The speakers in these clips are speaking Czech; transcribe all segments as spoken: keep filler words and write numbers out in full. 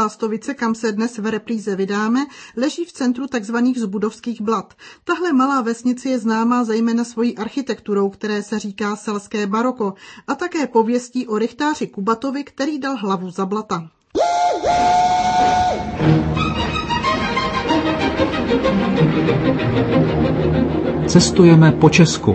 Plástovice, kam se dnes v repríze vydáme, leží v centru tzv. Zbudovských Blat. Tahle malá vesnice je známá zejména svojí architekturou, které se říká selské baroko, a také pověstí o rychtáři Kubatovi, který dal hlavu za blata. Cestujeme po Česku.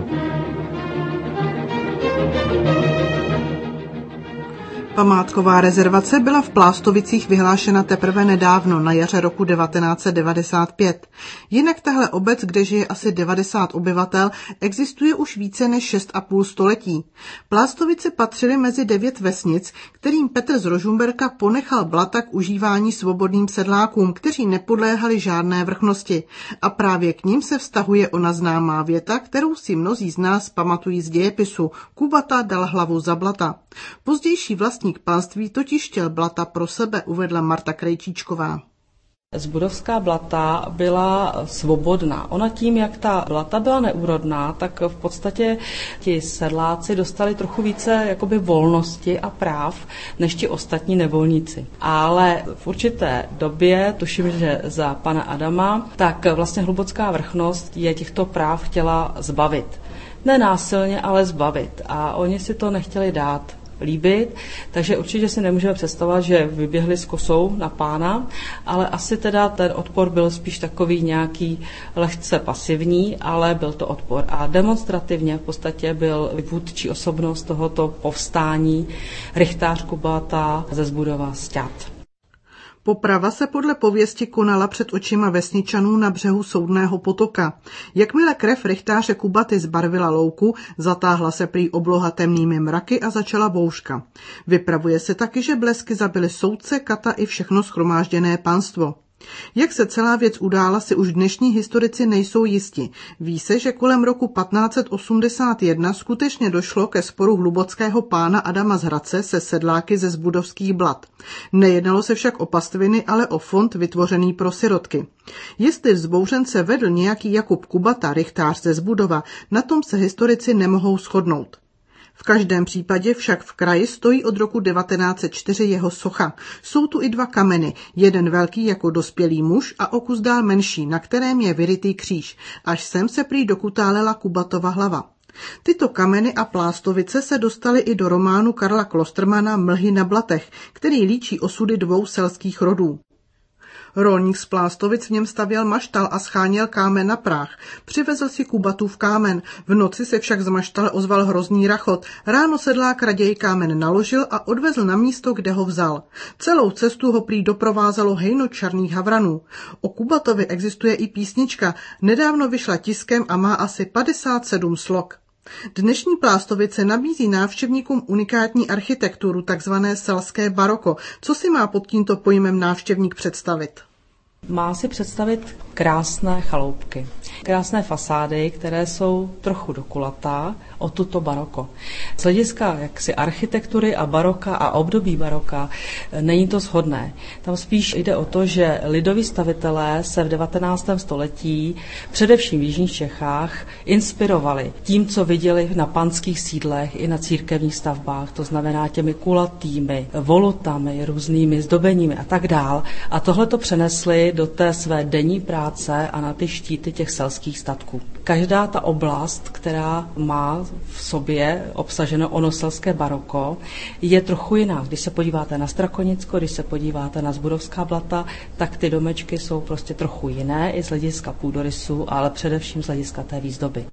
Památková rezervace byla v Plastovicích vyhlášena teprve nedávno, na jaře roku devatenáct set devadesát pět. Jinak tahle obec, kde žije asi devadesát obyvatel, existuje už více než šest a půl století. Plastovice patřily mezi devět vesnic, kterým Petr z Rožumberka ponechal blata k užívání svobodným sedlákům, kteří nepodléhali žádné vrchnosti. A právě k ním se vztahuje ona známá věta, kterou si mnozí z nás pamatují z dějepisu. Kubata dal hlavu za blata. Pozdější vlastník pánství totiž chtěl blata pro sebe, uvedla Marta Krejčíčková. Zbudovská blata byla svobodná. Ona tím, jak ta blata byla neúrodná, tak v podstatě ti sedláci dostali trochu více jakoby volnosti a práv než ti ostatní nevolníci. Ale v určité době, tuším, že za pana Adama, tak vlastně Hlubocká vrchnost je těchto práv chtěla zbavit. Ne násilně, ale zbavit. A oni si to nechtěli dát líbit, takže určitě si nemůžeme představovat, že vyběhli s kosou na pána, ale asi teda ten odpor byl spíš takový nějaký lehce pasivní, ale byl to odpor. A demonstrativně v podstatě byl vůdčí osobnost tohoto povstání rychtář Kubata ze Zbudova sťat. Poprava se podle pověsti konala před očima vesničanů na břehu Soudného potoka. Jakmile krev rychtáře Kubaty zbarvila louku, zatáhla se prý obloha temnými mraky a začala bouřka. Vypravuje se taky, že blesky zabily soudce, kata i všechno shromážděné panstvo. Jak se celá věc udála, si už dnešní historici nejsou jisti. Ví se, že kolem roku patnáct set osmdesát jedna skutečně došlo ke sporu hlubockého pána Adama z Hradce se sedláky ze Zbudovských Blat. Nejednalo se však o pastviny, ale o fond vytvořený pro sirotky. Jestli vzbouřence vedl nějaký Jakub Kubata, rychtář ze Zbudova, na tom se historici nemohou shodnout. V každém případě však v kraji stojí od roku devatenáct set čtyři jeho socha. Jsou tu i dva kameny, jeden velký jako dospělý muž a o kus dál menší, na kterém je vyrytý kříž. Až sem se prý dokutálela Kubatova hlava. Tyto kameny a Plástovice se dostaly i do románu Karla Klostermana Mlhy na blatech, který líčí osudy dvou selských rodů. Rolník z Plástovic v něm stavěl maštal a scháněl kámen na práh. Přivezl si Kubatův kámen. V noci se však z maštale ozval hrozný rachot. Ráno sedlák raději kámen naložil a odvezl na místo, kde ho vzal. Celou cestu ho prý doprovázelo hejno černých havranů. O Kubatovi existuje i písnička. Nedávno vyšla tiskem a má asi padesát sedm slok. Dnešní Plástovice nabízí návštěvníkům unikátní architekturu, takzvané selské baroko. Co si má pod tímto pojmem návštěvník představit? Má si představit krásné chaloupky, krásné fasády, které jsou trochu dokulatá, o tuto baroko. Z hlediska jaksi architektury a baroka a období baroka není to shodné. Tam spíš jde o to, že lidoví stavitelé se v devatenáctém století, především v jižních Čechách, inspirovali tím, co viděli na panských sídlech i na církevních stavbách, to znamená těmi kulatými, volutami, různými zdobeními a tak dál. A tohle to přenesli do té své denní práce a na ty štíty těch selských statků. Každá ta oblast, která má v sobě obsaženo ono selské baroko, je trochu jiná. Když se podíváte na Strakonicko, když se podíváte na Zbudovská Blata, tak ty domečky jsou prostě trochu jiné i z hlediska půdorysu, ale především z hlediska té výzdoby.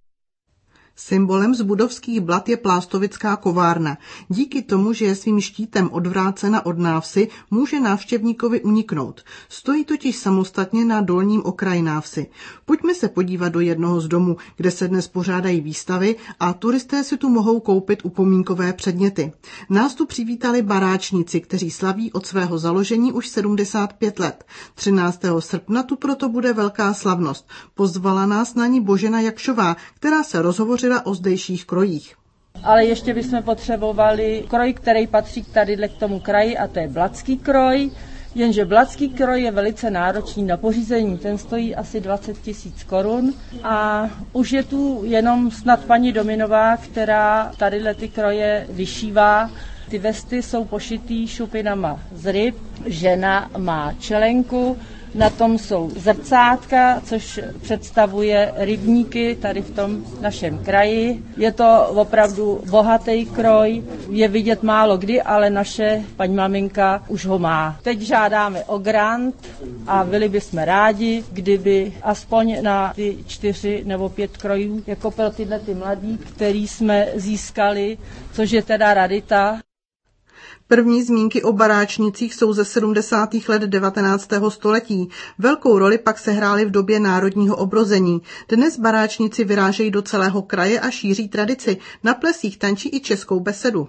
Symbolem Zbudovských Blat je Plastovická kovárna. Díky tomu, že je svým štítem odvrácena od návsi, může návštěvníkovi uniknout. Stojí totiž samostatně na dolním okraji návsi. Pojďme se podívat do jednoho z domů, kde se dnes pořádají výstavy a turisté si tu mohou koupit upomínkové předměty. Nás tu přivítali baráčníci, kteří slaví od svého založení už sedmdesát pět let. třináctého srpna tu proto bude velká slavnost. Pozvala nás na ní Božena Jakšová, která se rozhovořila o zdejších krojích. Ale ještě bychom potřebovali kroj, který patří tady k tomu kraji, a to je blatský kroj. Jenže blatský kroj je velice náročný na pořízení. Ten stojí asi dvacet tisíc korun a už je tu jenom snad paní Dominová, která tady ty kroje vyšívá. Ty vesty jsou pošitý šupinama z ryb, žena má čelenku, na tom jsou zrcátka, což představuje rybníky tady v tom našem kraji. Je to opravdu bohatý kroj, je vidět málo kdy, ale naše paní maminka už ho má. Teď žádáme o grant a byli bychom rádi, kdyby aspoň na ty čtyři nebo pět krojů, jako pro tyhle ty mladí, který jsme získali, což je teda rarita. První zmínky o baráčnicích jsou ze sedmdesátých let devatenáctého století. Velkou roli pak sehrály v době národního obrození. Dnes baráčníci vyrážejí do celého kraje a šíří tradici. Na plesích tančí i českou besedu.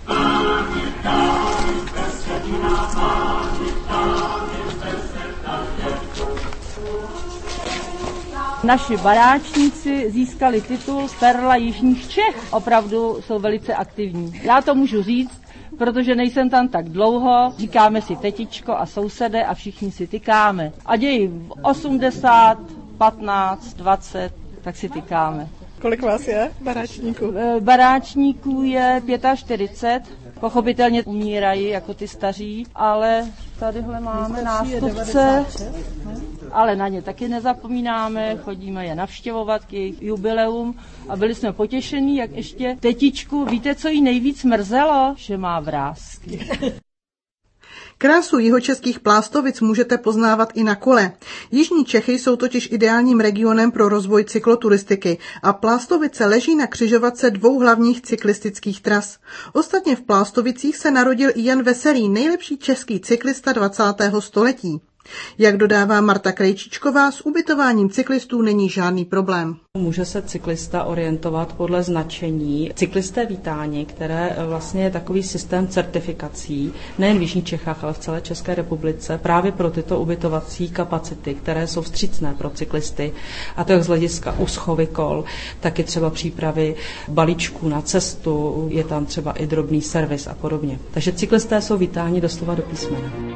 Naši baráčníci získali titul Perla jižních Čech. Opravdu jsou velice aktivní. Já to můžu říct, protože nejsem tam tak dlouho, říkáme si tetičko a sousede a všichni si tykáme. A dějí osmdesát, patnáct, dvacet, tak si tykáme. Kolik vás je baráčníků? Baráčníků je čtyřicet pět, pochopitelně umírají jako ty staří, ale tadyhle máme nástupce, ale na ně taky nezapomínáme, chodíme je navštěvovat k jejich jubileum a byli jsme potěšení, jak ještě tetičku, víte, co jí nejvíc mrzelo? Že má vrásky. Krásu jihočeských Plástovic můžete poznávat i na kole. Jižní Čechy jsou totiž ideálním regionem pro rozvoj cykloturistiky a Plástovice leží na křižovatce dvou hlavních cyklistických tras. Ostatně v Plastovicích se narodil i Jan Veselý, nejlepší český cyklista dvacátého století. Jak dodává Marta Krejčíčková, s ubytováním cyklistů není žádný problém. Může se cyklista orientovat podle značení cyklisté vítáni, které vlastně je takový systém certifikací, nejen v Jižních Čechách, ale v celé České republice, právě pro tyto ubytovací kapacity, které jsou vstřícné pro cyklisty, a to jak z hlediska úschovy kol, tak i třeba přípravy balíčků na cestu, je tam třeba i drobný servis a podobně. Takže cyklisté jsou vítáni doslova do písmene.